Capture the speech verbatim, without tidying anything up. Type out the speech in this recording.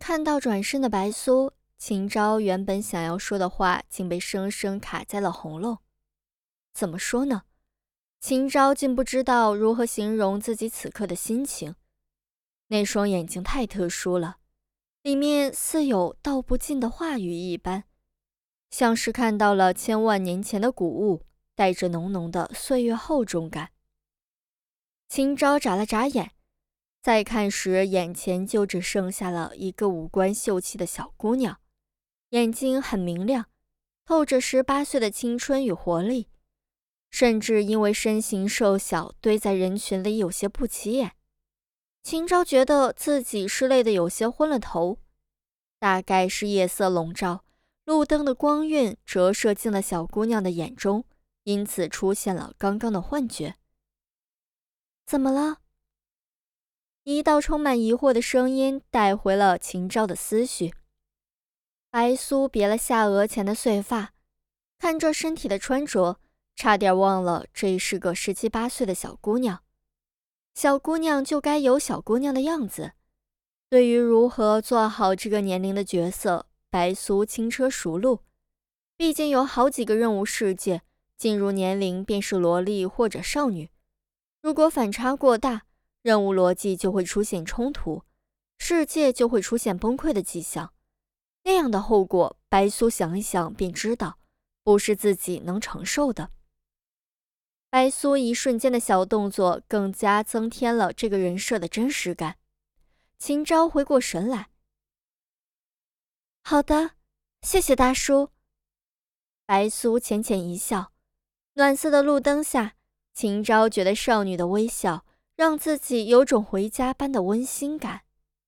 看到转身的白苏，秦昭原本想要说的话竟被生生卡在了喉咙。怎么说呢？秦昭竟不知道如何形容自己此刻的心情。那双眼睛太特殊了，里面似有道不尽的话语一般，像是看到了千万年前的古物，带着浓浓的岁月厚重感。秦昭眨了眨眼，再看时，眼前就只剩下了一个五官秀气的小姑娘，眼睛很明亮，透着十八岁的青春与活力，甚至因为身形瘦小，堆在人群里有些不起眼。秦昭觉得自己是累得有些昏了头，大概是夜色笼罩，路灯的光晕折射进了小姑娘的眼中，因此出现了刚刚的幻觉。怎么了？一道充满疑惑的声音带回了秦昭的思绪。白苏别了下额前的碎发，看这身体的穿着，差点忘了这是个十七八岁的小姑娘。小姑娘就该有小姑娘的样子。对于如何做好这个年龄的角色，白苏轻车熟路。毕竟有好几个任务世界，进入年龄便是萝莉或者少女。如果反差过大，任务逻辑就会出现冲突，世界就会出现崩溃的迹象。那样的后果，白苏想一想便知道，不是自己能承受的。白苏一瞬间的小动作，更加增添了这个人设的真实感。秦昭回过神来，好的，谢谢大叔。白苏浅浅一笑，暖色的路灯下，秦昭觉得少女的微笑让自己有种回家般的温馨感。